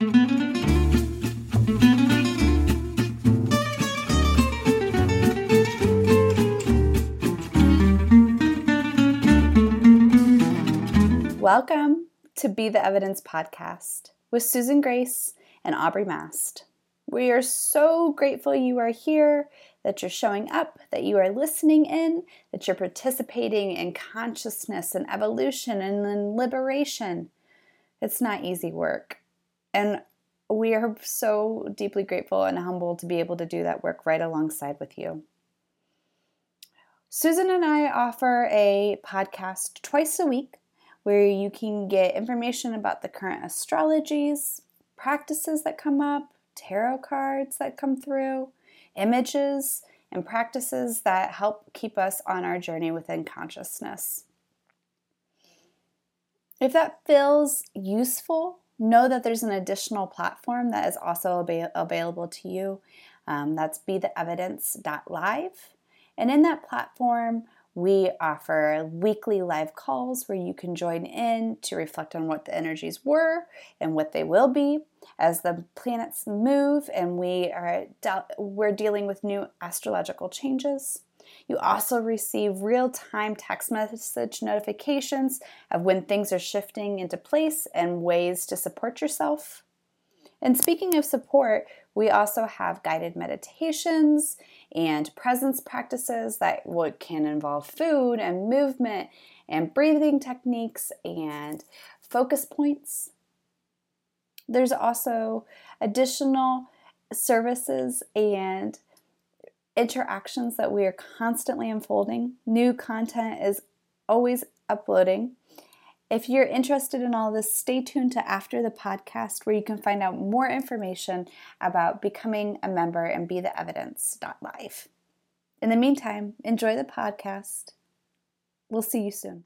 Welcome to Be the Evidence podcast with Susan Grace and Aubrey Mast. We are so grateful you are here, that you're showing up, that you are listening in, that you're participating in consciousness and evolution and in liberation. It's not easy work. And we are so deeply grateful and humbled to be able to do that work right alongside with you. Susan and I offer a podcast twice a week where you can get information about the current astrologies, practices that come up, tarot cards that come through, images, and practices that help keep us on our journey within consciousness. If that feels useful, know that there's an additional platform that is also available to you. That's betheevidence.live. And in that platform, we offer weekly live calls where you can join in to reflect on what the energies were and what they will be as the planets move and we're dealing with new astrological changes. You also receive real-time text message notifications of when things are shifting into place and ways to support yourself. And speaking of support, we also have guided meditations and presence practices that can involve food and movement and breathing techniques and focus points. There's also additional services and interactions that we are constantly unfolding. New content is always uploading. If you're interested in all this, stay tuned to after the podcast where you can find out more information about becoming a member and betheevidence.live. In the meantime, enjoy the podcast. We'll see you soon.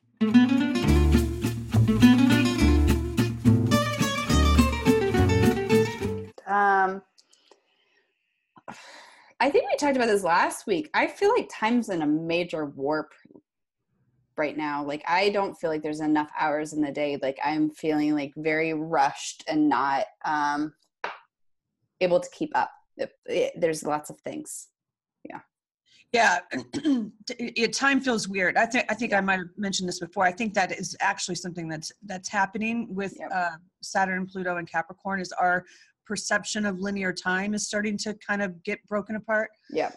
I think we talked about this last week. I feel like time's in a major warp right now. Like, I don't feel like there's enough hours in the day. Like, I'm feeling like very rushed and not able to keep up. There's lots of things. Yeah. Time feels weird. I think I might have mentioned this before. I think that is actually something that's happening with Saturn and Pluto and Capricorn, is our perception of linear time is starting to kind of get broken apart. Yeah.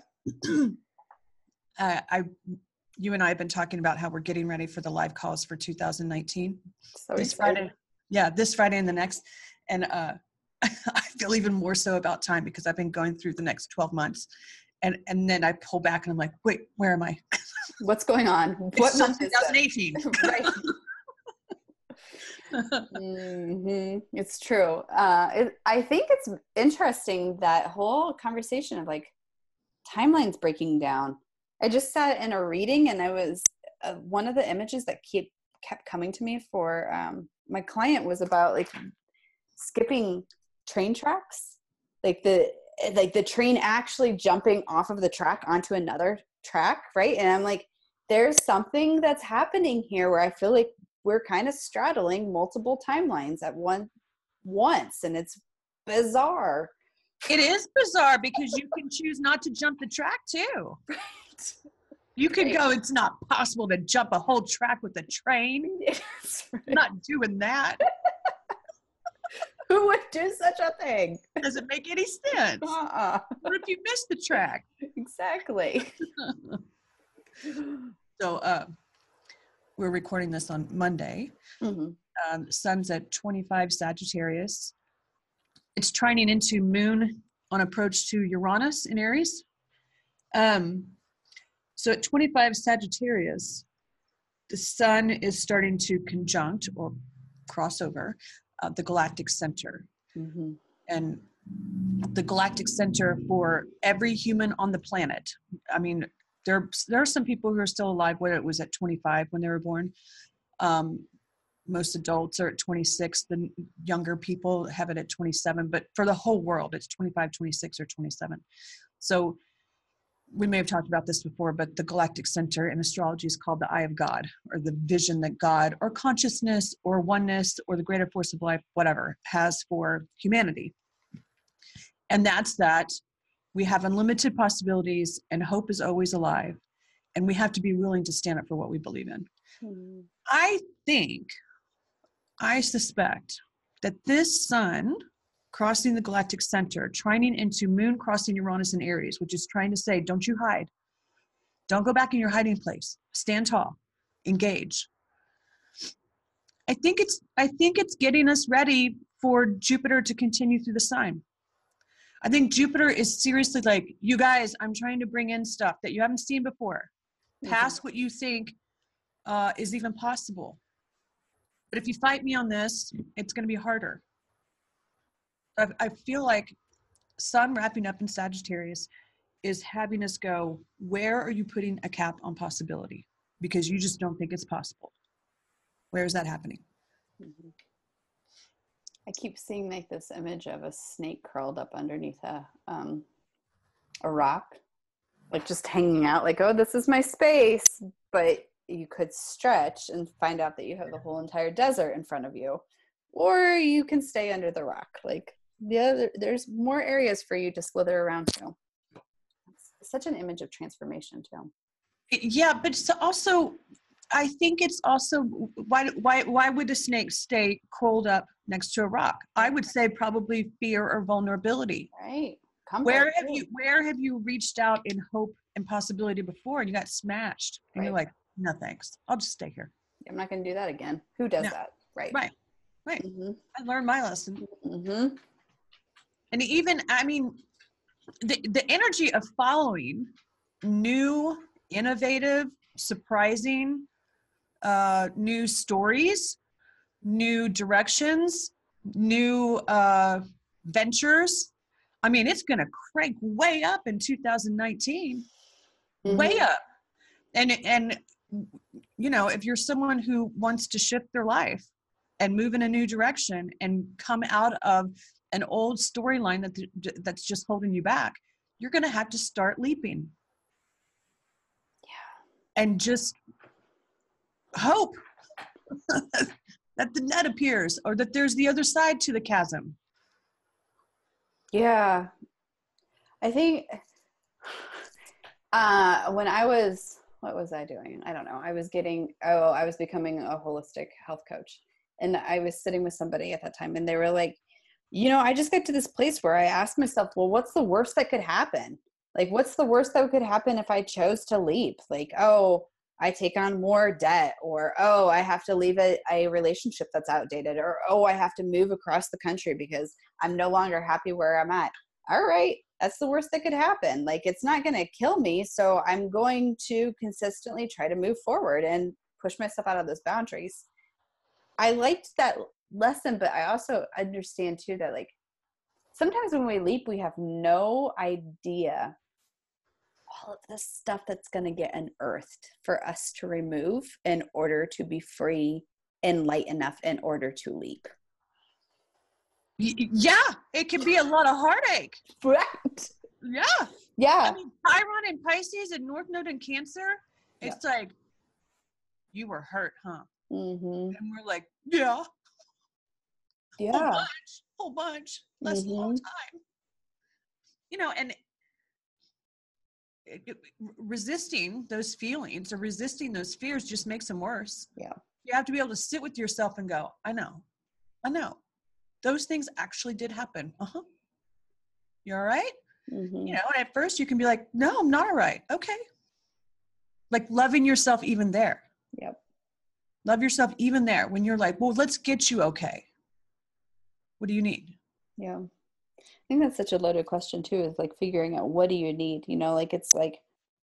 You and I have been talking about how we're getting ready for the live calls for 2019. So this Friday. Yeah, this Friday and the next. And I feel even more so about time because I've been going through the next 12 months. And then I pull back and I'm like, wait, where am I? What's going on? What month is 2018? Right. It's true. I think it's interesting, that whole conversation of like timelines breaking down. I just sat in a reading and I was one of the images that kept coming to me for my client was about like skipping train tracks, like the train actually jumping off of the track onto another track, right? And I'm like, there's something that's happening here where I feel like we're kind of straddling multiple timelines at once, and it's bizarre. It is bizarre because you can choose not to jump the track too. Right. You can go, it's not possible to jump a whole track with a train. Yes, right. I'm not doing that. Who would do such a thing? Doesn't make any sense. What if you miss the track? Exactly. So we're recording this on Monday. Mm-hmm. Sun's at 25 Sagittarius. It's trining into Moon on approach to Uranus in Aries. So at 25 Sagittarius, the Sun is starting to conjunct or cross over the galactic center. Mm-hmm. And the galactic center for every human on the planet. I mean, there are some people who are still alive when it was at 25 when they were born. Most adults are at 26. The younger people have it at 27. But for the whole world, it's 25, 26, or 27. So we may have talked about this before, but the galactic center in astrology is called the eye of God, or the vision that God or consciousness or oneness or the greater force of life, whatever, has for humanity. And that's that we have unlimited possibilities and hope is always alive. And we have to be willing to stand up for what we believe in. Mm-hmm. I suspect that this sun crossing the galactic center, trining into moon crossing Uranus and Aries, which is trying to say, don't you hide. Don't go back in your hiding place. Stand tall. Engage. I think it's getting us ready for Jupiter to continue through the sign. I think Jupiter is seriously like, you guys, I'm trying to bring in stuff that you haven't seen before. Past what you think is even possible. But if you fight me on this, it's going to be harder. I feel like Sun wrapping up in Sagittarius is having us go, where are you putting a cap on possibility? Because you just don't think it's possible. Where is that happening? Mm-hmm. I keep seeing like this image of a snake curled up underneath a rock, like just hanging out, like, oh, this is my space. But you could stretch and find out that you have the whole entire desert in front of you, or you can stay under the rock. Like, there's more areas for you to slither around to. It's such an image of transformation too. Yeah, but it's also, I think it's also, why would a snake stay curled up next to a rock? I would say probably fear or vulnerability. Right. Where have you reached out in hope and possibility before and you got smashed and you're like, no thanks, I'll just stay here. I'm not going to do that again. Who does that? Right. Mm-hmm. I learned my lesson. Mm-hmm. And even, I mean, the energy of following new, innovative, surprising, new stories, new directions, new ventures. I mean, it's going to crank way up in 2019, way up. And, you know, if you're someone who wants to shift their life and move in a new direction and come out of an old storyline that's just holding you back, you're going to have to start leaping. Yeah. And just hope that the net appears or that there's the other side to the chasm. Yeah. I think when I was, what was I doing? I don't know. I was becoming a holistic health coach. And I was sitting with somebody at that time and they were like, you know, I just got to this place where I asked myself, well, what's the worst that could happen? Like, what's the worst that could happen if I chose to leap? Like, oh, I take on more debt, or, oh, I have to leave a relationship that's outdated, or, oh, I have to move across the country because I'm no longer happy where I'm at. All right. That's the worst that could happen. Like, it's not going to kill me. So I'm going to consistently try to move forward and push myself out of those boundaries. I liked that lesson, but I also understand too that, like, sometimes when we leap, we have no idea all of this stuff that's going to get unearthed for us to remove in order to be free and light enough in order to leap. Yeah, it can be a lot of heartache. Right. Yeah. I mean, Chiron and Pisces and North Node and Cancer, it's like, you were hurt, huh? Mm-hmm. And we're like, yeah. Whole bunch. That's a long time. You know, and resisting those feelings or resisting those fears just makes them worse. Yeah. You have to be able to sit with yourself and go, I know. Those things actually did happen. You all right? Mm-hmm. You know, and at first you can be like, no, I'm not all right. Okay. Like loving yourself even there. Yep. Love yourself even there when you're like, well, let's get you okay. What do you need? Yeah. I think that's such a loaded question too, is like figuring out what do you need? You know, like it's like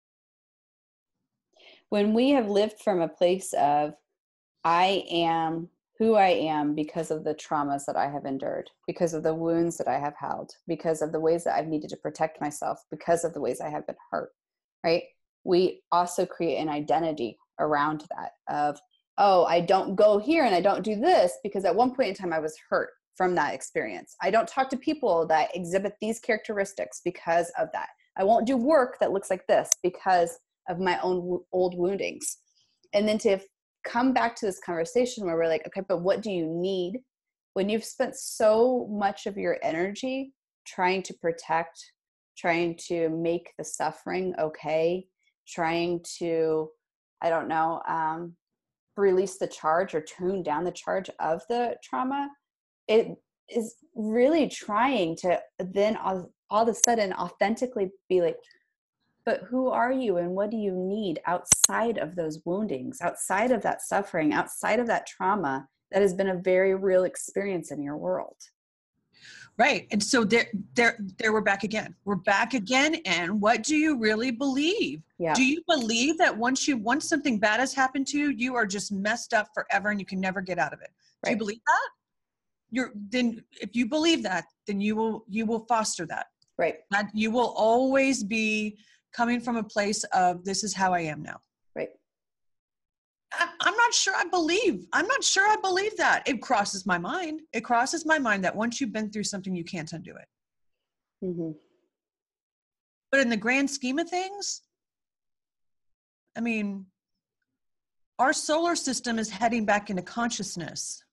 when we have lived from a place of I am who I am because of the traumas that I have endured, because of the wounds that I have held, because of the ways that I've needed to protect myself, because of the ways I have been hurt, right? We also create an identity around that of, oh, I don't go here and I don't do this because at one point in time I was hurt from that experience. I don't talk to people that exhibit these characteristics because of that. I won't do work that looks like this because of my own old woundings. And then to come back to this conversation where we're like, okay, but what do you need when you've spent so much of your energy trying to protect, trying to make the suffering okay, trying to, I don't know, release the charge or tune down the charge of the trauma? It is really trying to then all of a sudden authentically be like, but who are you and what do you need outside of those woundings, outside of that suffering, outside of that trauma that has been a very real experience in your world? Right. And so there we're back again. We're back again. And what do you really believe? Yeah. Do you believe that once something bad has happened to you, you are just messed up forever and you can never get out of it? Right. Do you believe that? Then if you believe that, then you will foster that. Right. That you will always be coming from a place of, this is how I am now. Right. I'm not sure I believe that. It crosses my mind. It crosses my mind that once you've been through something, you can't undo it. Mm-hmm. But in the grand scheme of things, I mean, our solar system is heading back into consciousness.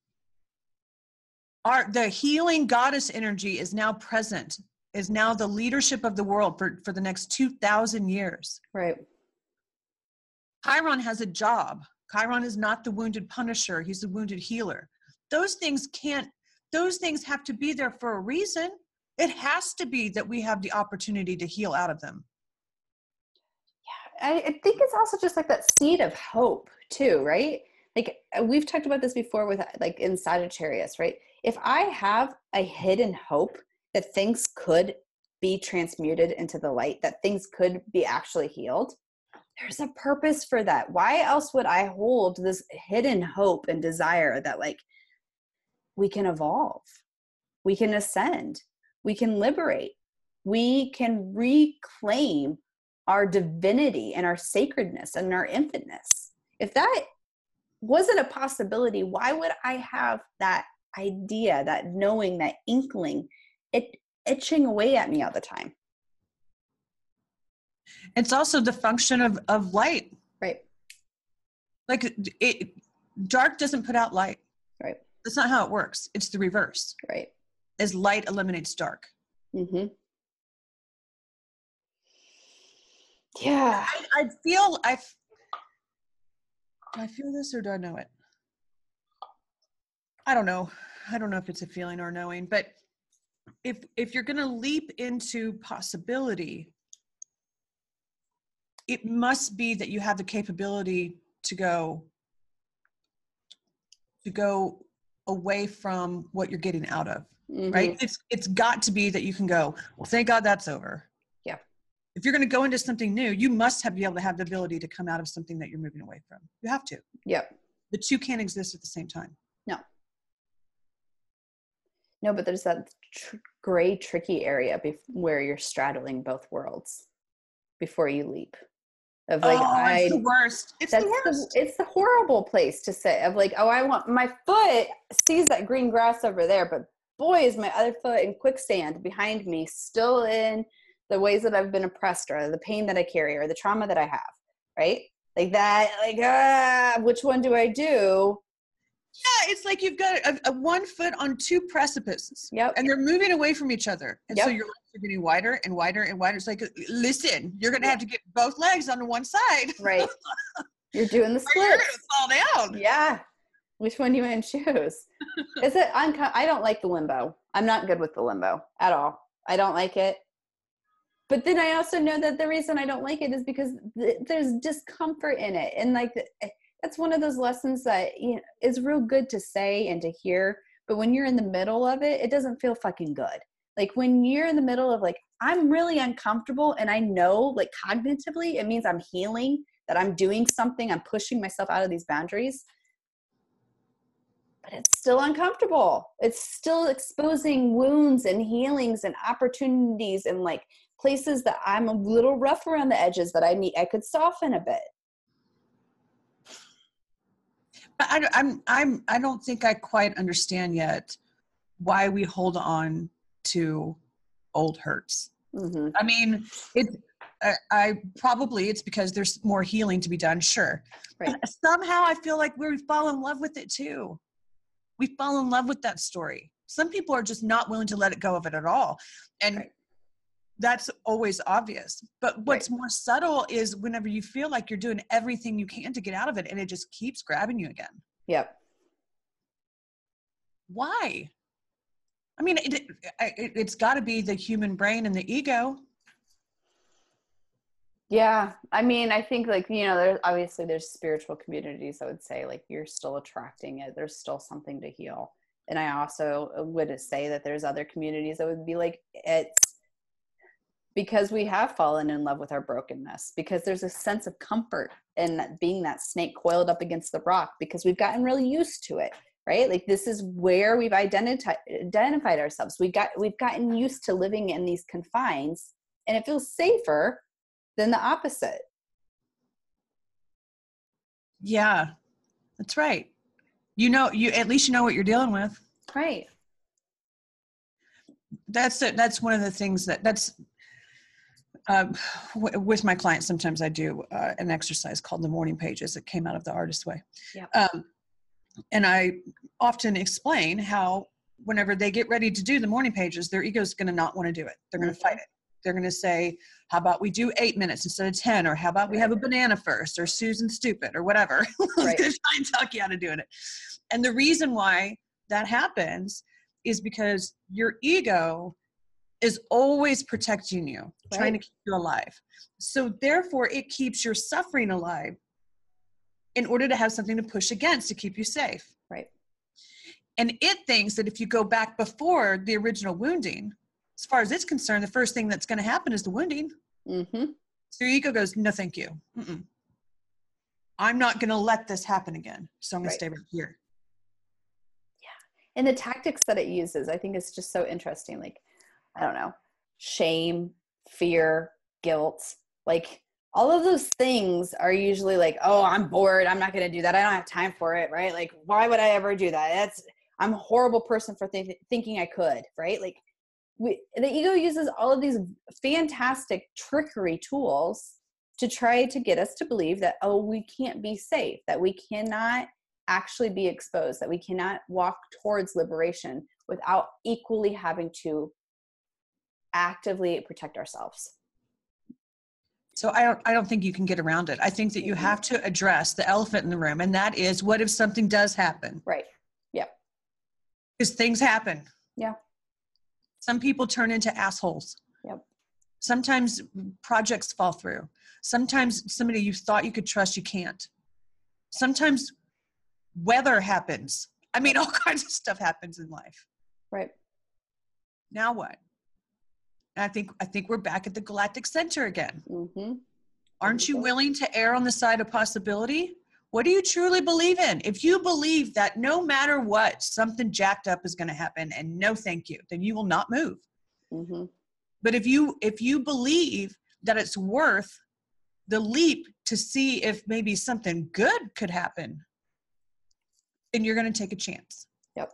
The healing goddess energy is now present, is now the leadership of the world for the next 2,000 years. Right. Chiron has a job. Chiron is not the wounded punisher. He's the wounded healer. Those things have to be there for a reason. It has to be that we have the opportunity to heal out of them. Yeah. I think it's also just like that seed of hope too, right? Like we've talked about this before with like in Sagittarius, right? If I have a hidden hope that things could be transmuted into the light, that things could be actually healed, there's a purpose for that. Why else would I hold this hidden hope and desire that like we can evolve, we can ascend, we can liberate, we can reclaim our divinity and our sacredness and our infiniteness? If that wasn't a possibility, why would I have that idea, that knowing, that inkling, it itching away at me all the time? It's also the function of light. Right. Like dark doesn't put out light. Right. That's not how it works. It's the reverse. Right. As light eliminates dark. Mm-hmm. Yeah. I feel this or do I know it? I don't know. I don't know if it's a feeling or knowing, but if you're going to leap into possibility, it must be that you have the capability to go away from what you're getting out of, mm-hmm. right? It's got to be that you can go, well, thank God that's over. Yeah. If you're going to go into something new, you must be able to have the ability to come out of something that you're moving away from. You have to. Yep. The two can't exist at the same time. No, but there's that gray, tricky area where you're straddling both worlds before you leap. Of like, it's the worst. It's the worst. It's the horrible place to sit. Of like, I want my foot sees that green grass over there, but boy, is my other foot in quicksand behind me, still in the ways that I've been oppressed, or the pain that I carry, or the trauma that I have. Right? Like that. Like, which one do I do? Yeah, it's like you've got a 1 foot on two precipices. Yep. And they're moving away from each other. And yep. so your legs are getting wider and wider and wider. It's like, listen, you're going to have to get both legs onto one side. Right. You're doing the splits. You're going to fall down. Yeah. Which one do you want to choose? Is it I don't like the limbo. I'm not good with the limbo at all. I don't like it. But then I also know that the reason I don't like it is because there's discomfort in it. And like, that's one of those lessons that is real good to say and to hear, but when you're in the middle of it, it doesn't feel fucking good. Like when you're in the middle of like, I'm really uncomfortable and I know like cognitively, it means I'm healing, that I'm doing something, I'm pushing myself out of these boundaries, but it's still uncomfortable. It's still exposing wounds and healings and opportunities and like places that I'm a little rough around the edges that I could soften a bit. I don't think I quite understand yet why we hold on to old hurts. Mm-hmm. I mean, it's, it's because there's more healing to be done. Sure. Right. But somehow I feel like we fall in love with it too. We fall in love with that story. Some people are just not willing to let it go of it at all. And right. That's always obvious. But what's right. more subtle is whenever you feel like you're doing everything you can to get out of it and it just keeps grabbing you again. Yep. Why? I mean, it's got to be the human brain and the ego. Yeah. I mean, I think like, there's spiritual communities that would say like, you're still attracting it. There's still something to heal. And I also would say that there's other communities that would be like, it's because we have fallen in love with our brokenness, because there's a sense of comfort in being that snake coiled up against the rock, because we've gotten really used to it, right? Like this is where we've identified ourselves. We've gotten used to living in these confines, and it feels safer than the opposite. Yeah, that's right. You at least you know what you're dealing with. Right. That's one of the things that's with my clients. Sometimes I do an exercise called the morning pages. It came out of the Artist Way. Yep. And I often explain how whenever they get ready to do the morning pages, their ego is going to not want to do it. They're going to fight it. They're going to say, how about we do 8 minutes instead of 10? Or how about we have a banana first? Or Susan stupid or whatever. Right. Going to try and talk you out of doing it. And the reason why that happens is because your ego is always protecting you, trying to keep you alive. So therefore, it keeps your suffering alive in order to have something to push against to keep you safe. Right. And it thinks that if you go back before the original wounding, as far as it's concerned, the first thing that's going to happen is the wounding. Mm-hmm. So your ego goes, no, thank you. Mm-mm. I'm not going to let this happen again. So I'm going to stay right here. Yeah. And the tactics that it uses, I think is just so interesting. Like, I don't know, shame, fear, guilt, like all of those things are usually like, oh, I'm bored. I'm not going to do that. I don't have time for it. Right. Like, why would I ever do that? I'm a horrible person for thinking I could. Right. Like the ego uses all of these fantastic trickery tools to try to get us to believe that, oh, we can't be safe, that we cannot actually be exposed, that we cannot walk towards liberation without equally having to actively protect ourselves. So I don't think you can get around it. I think that you have to address the elephant in the room, and that is, what if something does happen? Right. Yeah. Because things happen. Yeah. Some people turn into assholes. Yep. Sometimes projects fall through. Sometimes somebody you thought you could trust, you can't. Sometimes weather happens. I mean, all kinds of stuff happens in life. Right. Now what? And I think we're back at the galactic center again. Mm-hmm. Aren't you willing to err on the side of possibility? What do you truly believe in? If you believe that no matter what, something jacked up is going to happen and no thank you, then you will not move. Mm-hmm. But if you believe that it's worth the leap to see if maybe something good could happen, then you're going to take a chance. Yep.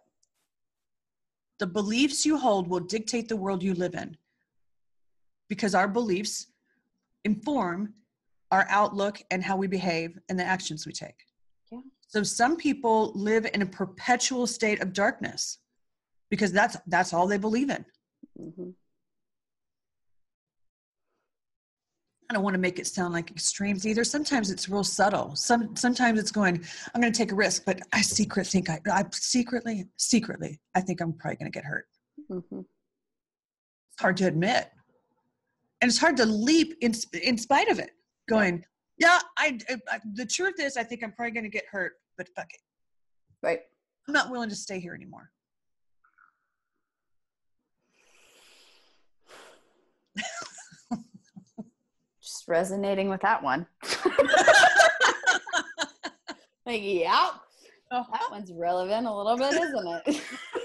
The beliefs you hold will dictate the world you live in, because our beliefs inform our outlook and how we behave and the actions we take. Yeah. So some people live in a perpetual state of darkness because that's all they believe in. Mm-hmm. I don't want to make it sound like extremes either. Sometimes it's real subtle. Sometimes it's going, I'm going to take a risk, but I secretly think I think I'm probably going to get hurt. Mm-hmm. It's hard to admit. And it's hard to leap in spite of it. Going, yeah, the truth is I think I'm probably going to get hurt, but fuck it. Right. I'm not willing to stay here anymore. Just resonating with that one. Like, yeah, that one's relevant a little bit, isn't it?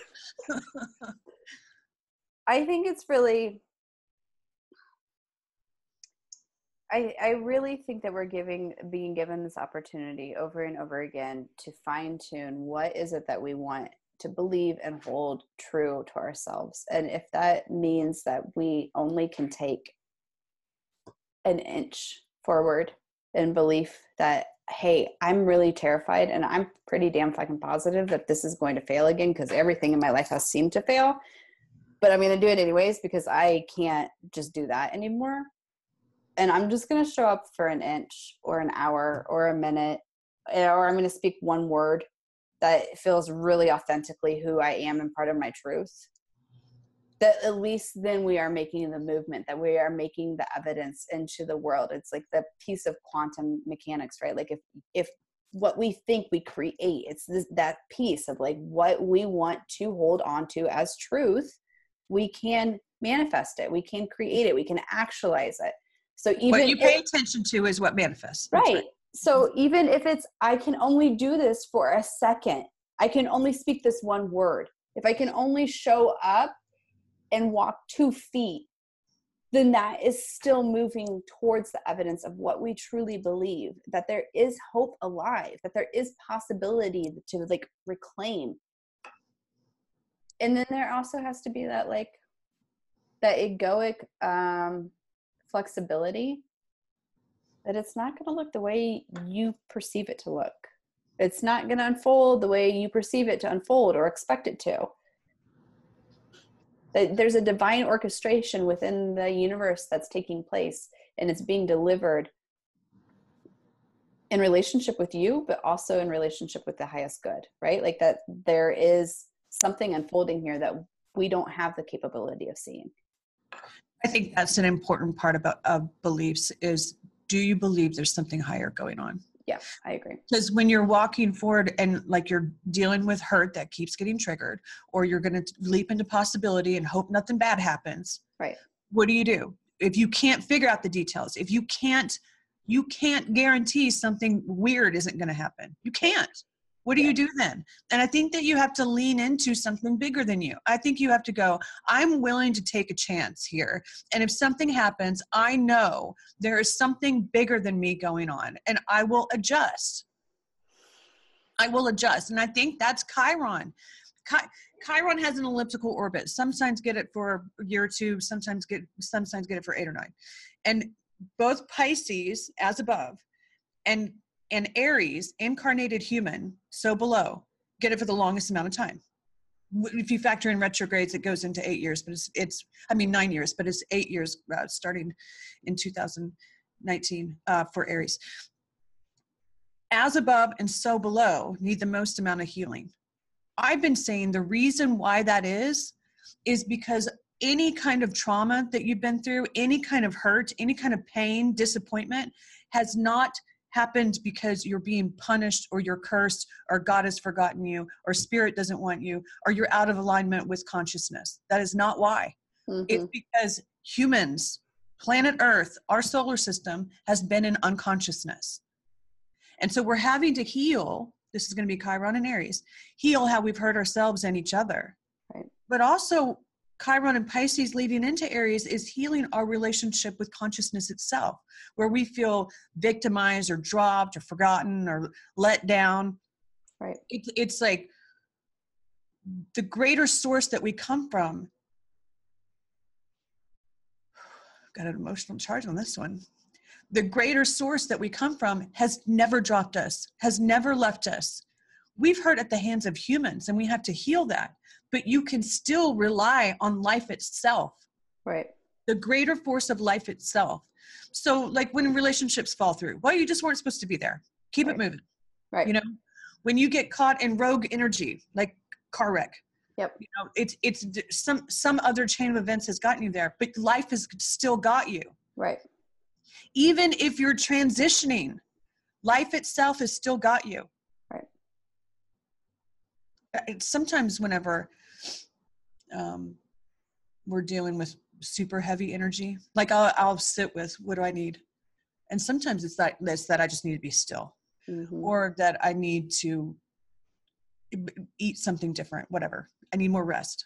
I think it's really, I really think that we're being given this opportunity over and over again to fine tune what is it that we want to believe and hold true to ourselves. And if that means that we only can take an inch forward in belief that, hey, I'm really terrified and I'm pretty damn fucking positive that this is going to fail again because everything in my life has seemed to fail, but I'm going to do it anyways because I can't just do that anymore. And I'm just going to show up for an inch or an hour or a minute, or I'm going to speak one word that feels really authentically who I am and part of my truth. That at least then we are making the movement, that we are making the evidence into the world. It's like the piece of quantum mechanics, right? Like if what we think we create, it's that piece of like what we want to hold on to as truth, we can manifest it, we can create it, we can actualize it. So even what you pay attention to is what manifests. Right. So even if it's, I can only do this for a second, I can only speak this one word. If I can only show up and walk 2 feet, then that is still moving towards the evidence of what we truly believe, that there is hope alive, that there is possibility to like reclaim. And then there also has to be that like that egoic flexibility, that it's not going to look the way you perceive it to look. It's not going to unfold the way you perceive it to unfold or expect it to. There's a divine orchestration within the universe that's taking place, and it's being delivered in relationship with you, but also in relationship with the highest good, right? Like that there is something unfolding here that we don't have the capability of seeing. I think that's an important part of beliefs is, do you believe there's something higher going on? Yeah, I agree. Because when you're walking forward and like you're dealing with hurt that keeps getting triggered, or you're going to leap into possibility and hope nothing bad happens. Right. What do? If you can't figure out the details, if you can't guarantee something weird isn't going to happen. You can't. What do you do then? And I think that you have to lean into something bigger than you. I think you have to go, I'm willing to take a chance here. And if something happens, I know there is something bigger than me going on, and I will adjust. And I think that's Chiron. Chiron has an elliptical orbit. Some signs get it for a year or two. Some signs get it for 8 or 9. And both Pisces, as above, and Aries, incarnated human, so below, get it for the longest amount of time. If you factor in retrogrades, it goes into 8 years, but it's 9 years, but it's 8 years starting in 2019 for Aries. As above and so below need the most amount of healing. I've been saying the reason why that is because any kind of trauma that you've been through, any kind of hurt, any kind of pain, disappointment has not happened because you're being punished or you're cursed or God has forgotten you or spirit doesn't want you or you're out of alignment with consciousness. That is not why. Mm-hmm. It's because humans, planet Earth, our solar system has been in unconsciousness. And so we're having to heal. This is going to be Chiron and Aries, heal how we've hurt ourselves and each other. Right. But also Chiron and Pisces leading into Aries is healing our relationship with consciousness itself, where we feel victimized or dropped or forgotten or let down. Right. It's like the greater source that we come from. Got an emotional charge on this one. The greater source that we come from has never dropped us, has never left us. We've hurt at the hands of humans and we have to heal that. But you can still rely on life itself. Right. The greater force of life itself. So like when relationships fall through, well, you just weren't supposed to be there. Keep it moving. Right. You know, when you get caught in rogue energy, like car wreck. Yep. You know, it's some other chain of events has gotten you there, but life has still got you. Right. Even if you're transitioning, life itself has still got you. Right. Sometimes whenever we're dealing with super heavy energy, like I'll sit with, what do I need? And sometimes it's that I just need to be still, mm-hmm. or that I need to eat something different, whatever. I need more rest.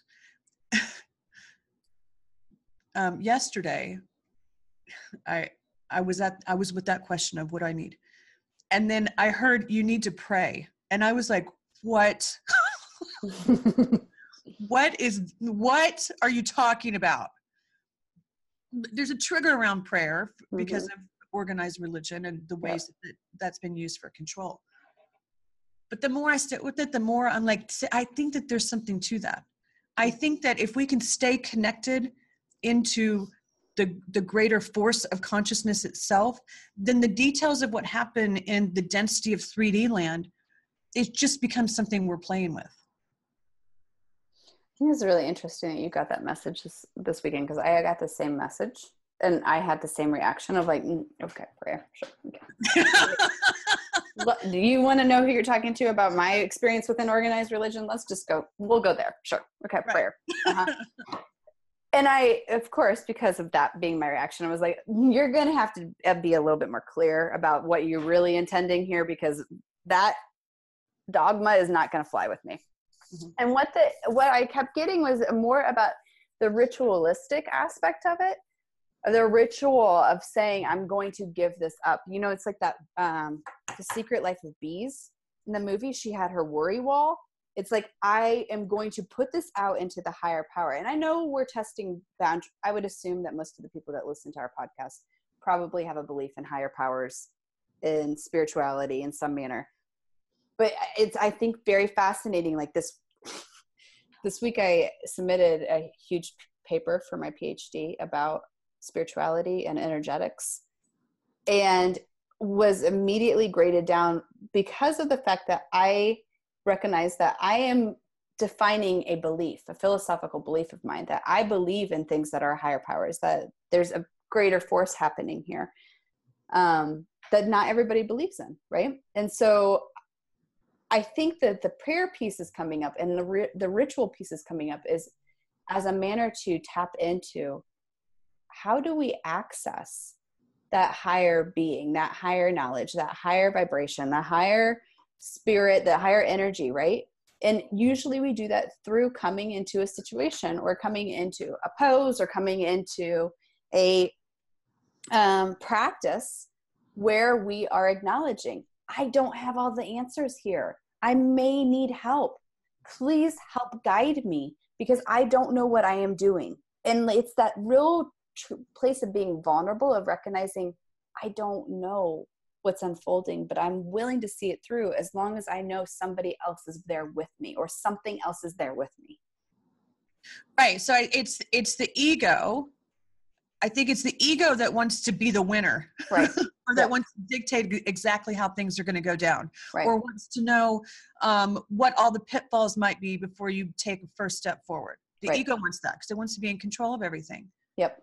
Yesterday, I was with that question of what I need. And then I heard you need to pray. And I was like, what? What are you talking about? There's a trigger around prayer because of organized religion and the ways that's been used for control. But the more I sit with it, the more I'm like, I think that there's something to that. I think that if we can stay connected into the greater force of consciousness itself, then the details of what happened in the density of 3D land, it just becomes something we're playing with. I think it's really interesting that you got that message this weekend, because I got the same message and I had the same reaction of like, okay, prayer, sure, okay. Do you want to know who you're talking to about my experience within organized religion? We'll go there. Sure. Okay. Right. Prayer. And I, of course, because of that being my reaction, I was like, you're going to have to be a little bit more clear about what you're really intending here, because that dogma is not going to fly with me. Mm-hmm. And what I kept getting was more about the ritualistic aspect of it. The ritual of saying, I'm going to give this up. You know, it's like that, The Secret Life of Bees. In the movie, she had her worry wall. It's like, I am going to put this out into the higher power. And I know we're testing boundaries. I would assume that most of the people that listen to our podcast probably have a belief in higher powers, in spirituality in some manner. But it's, I think, very fascinating. Like this week, I submitted a huge paper for my PhD about spirituality and energetics, and was immediately graded down because of the fact that I recognize that I am defining a belief, a philosophical belief of mine, that I believe in things that are higher powers, that there's a greater force happening here, that not everybody believes in, right? And so I think that the prayer piece is coming up, and the ritual piece is coming up, is as a manner to tap into, how do we access that higher being, that higher knowledge, that higher vibration, that higher spirit, that higher energy, right? And usually we do that through coming into a situation, or coming into a pose, or coming into a practice where we are acknowledging, I don't have all the answers here. I may need help. Please help guide me, because I don't know what I am doing. And it's that real place of being vulnerable, of recognizing I don't know what's unfolding, but I'm willing to see it through, as long as I know somebody else is there with me, or something else is there with me. Right. So it's the ego. I think it's the ego that wants to be the winner, right? Or that wants to dictate exactly how things are going to go down, right? Or wants to know what all the pitfalls might be before you take a first step forward. The ego wants that, because it wants to be in control of everything. Yep.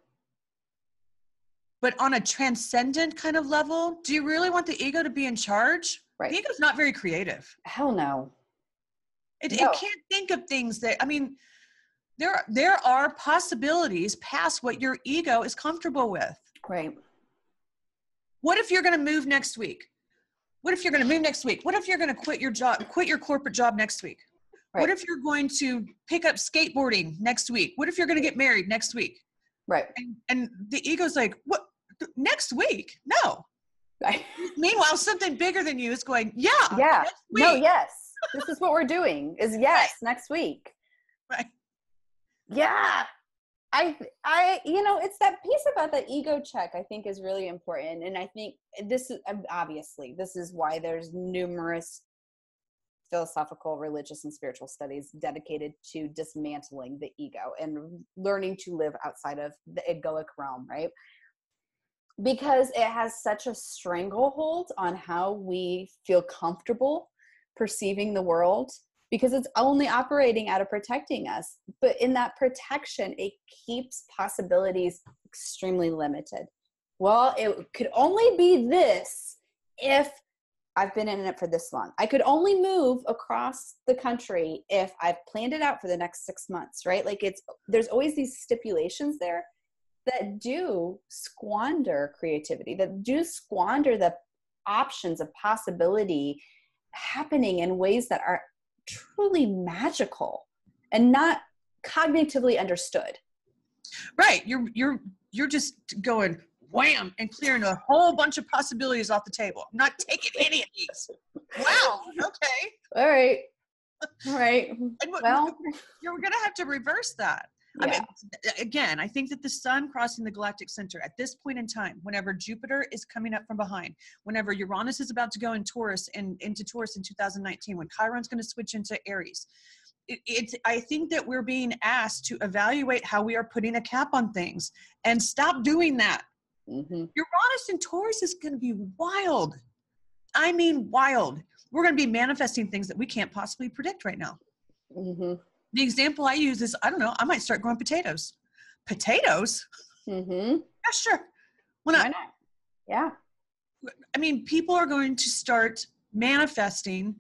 But on a transcendent kind of level, do you really want the ego to be in charge? Right. The ego's not very creative. Hell no. It can't think of things that, I mean, there are possibilities past what your ego is comfortable with. Right. What if you're going to move next week? What if you're going to move next week? What if you're going to quit your corporate job next week? Right. What if you're going to pick up skateboarding next week? What if you're going to get married next week? Right. And the ego's like, what? Next week? No. Right. Meanwhile, something bigger than you is going, yeah. Next week. No, yes. This is what we're doing, is yes, right. Next week. Right. Yeah. I, it's that piece about the ego check, I think, is really important. And I think this is why there's numerous philosophical, religious, and spiritual studies dedicated to dismantling the ego and learning to live outside of the egoic realm, right? Because it has such a stranglehold on how we feel comfortable perceiving the world, because it's only operating out of protecting us. But in that protection, it keeps possibilities extremely limited. Well, it could only be this if I've been in it for this long. I could only move across the country if I've planned it out for the next 6 months, right? Like there's always these stipulations there that do squander creativity, that do squander the options of possibility happening in ways that are truly magical and not cognitively understood. Right. You're just going wham and clearing a whole bunch of possibilities off the table. I'm not taking any of these. Wow. Okay. All right. Right. Well, you're going to have to reverse that. Yeah. I mean, again, I think that the sun crossing the galactic center at this point in time, whenever Jupiter is coming up from behind, whenever Uranus is about to go in Taurus and into Taurus in 2019, when Chiron's going to switch into Aries, I think that we're being asked to evaluate how we are putting a cap on things and stop doing that. Mm-hmm. Uranus in Taurus is going to be wild. I mean, wild. We're going to be manifesting things that we can't possibly predict right now. Mm-hmm. The example I use is, I don't know, I might start growing potatoes. Potatoes? Mm-hmm. Yeah, sure. Why not? Yeah. I mean, people are going to start manifesting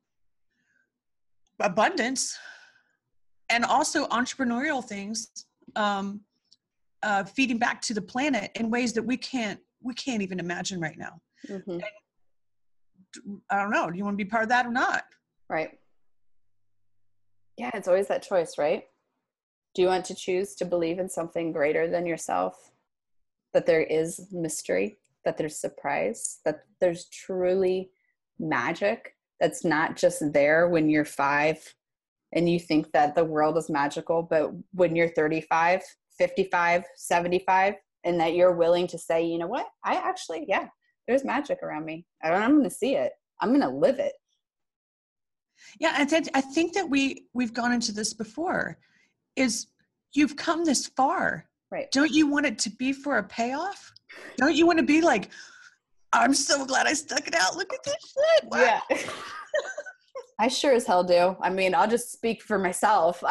abundance and also entrepreneurial things, feeding back to the planet in ways that we can't even imagine right now. Mm-hmm. I don't know. Do you want to be part of that or not? Right. Yeah, it's always that choice, right? Do you want to choose to believe in something greater than yourself? That there is mystery, that there's surprise, that there's truly magic that's not just there when you're 5 and you think that the world is magical, but when you're 35, 55, 75, and that you're willing to say, you know what, I actually, yeah, there's magic around me. I'm going to see it. I'm going to live it. Yeah, I think that we've gone into this before, is you've come this far. Right. Don't you want it to be for a payoff? Don't you want to be like, I'm so glad I stuck it out. Look at this shit. Wow. Yeah. I sure as hell do. I mean, I'll just speak for myself.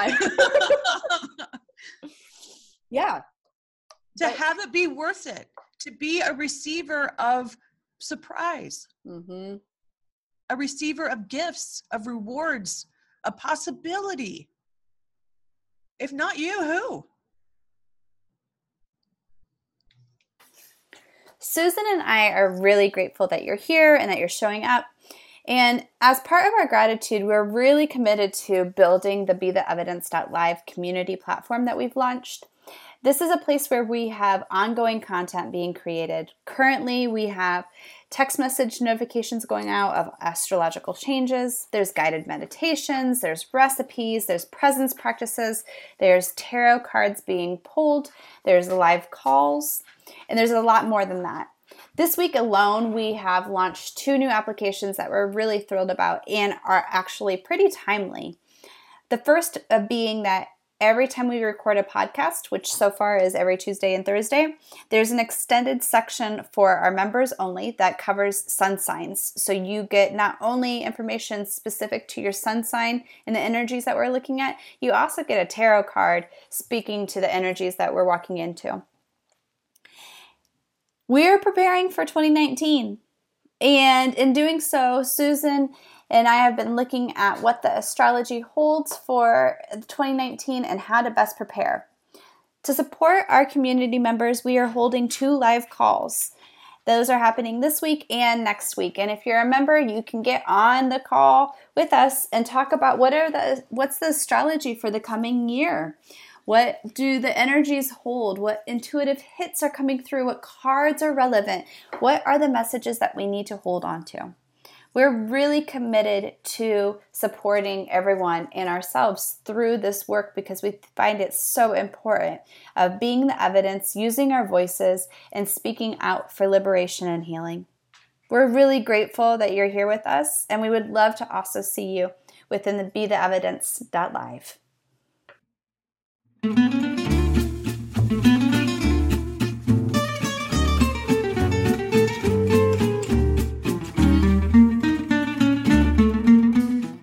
Yeah. To have it be worth it. To be a receiver of surprise. Mm-hmm. A receiver of gifts, of rewards, a possibility. If not you, who? Susan and I are really grateful that you're here and that you're showing up. And as part of our gratitude, we're really committed to building the BeTheEvidence.live community platform that we've launched. This is a place where we have ongoing content being created. Currently, we have text message notifications going out of astrological changes. There's guided meditations, there's recipes, there's presence practices, there's tarot cards being pulled, there's live calls, and there's a lot more than that. This week alone, we have launched 2 new applications that we're really thrilled about and are actually pretty timely. The first being that every time we record a podcast, which so far is every Tuesday and Thursday, there's an extended section for our members only that covers sun signs. So you get not only information specific to your sun sign and the energies that we're looking at, you also get a tarot card speaking to the energies that we're walking into. We're preparing for 2019. And in doing so, Susan and I have been looking at what the astrology holds for 2019 and how to best prepare. To support our community members, we are holding 2 live calls. Those are happening this week and next week. And if you're a member, you can get on the call with us and talk about what's the astrology for the coming year. What do the energies hold? What intuitive hits are coming through? What cards are relevant? What are the messages that we need to hold on to? We're really committed to supporting everyone and ourselves through this work because we find it so important of being the evidence, using our voices, and speaking out for liberation and healing. We're really grateful that you're here with us, and we would love to also see you within the BeTheEvidence.live.